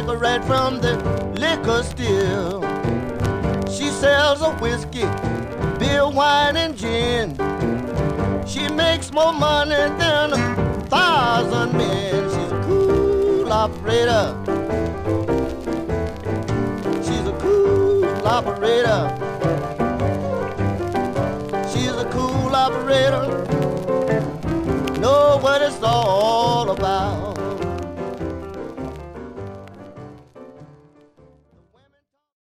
cigarette from the liquor still. She sells a whiskey, beer, wine, and gin. She makes more money than 1,000 men. She's a cool operator. She's a cool operator. She's a cool operator.